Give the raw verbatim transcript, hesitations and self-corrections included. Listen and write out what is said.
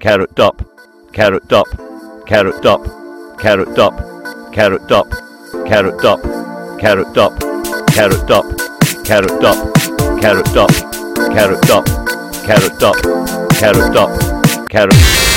carrot dop, carrot dop, carrot dop, carrot dop, carrot dop, carrot dop, carrot dop, carrot dop, carrot dop, carrot dop, carrot dop, carrot dop, carrot dop, carrot